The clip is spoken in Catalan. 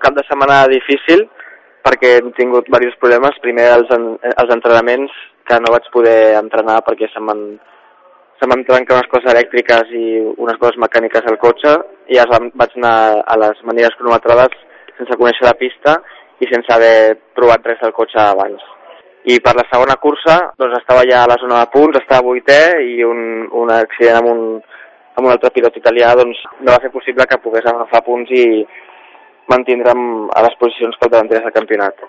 cap de setmana difícil perquè hem tingut diversos problemes. Primer els entrenaments, que no vaig poder entrenar perquè se m'han trencat unes coses elèctriques i unes coses mecàniques al cotxe, i vaig anar a les maneres cronometrades sense conèixer la pista i sense haver provat res del cotxe abans. I per la segona cursa doncs estava ja a la zona de punts, estava vuitè, i un accident amb un altre pilot italià doncs no va fer possible que pogués agafar punts i mantindre'm a les posicions capdavanteres del campionat.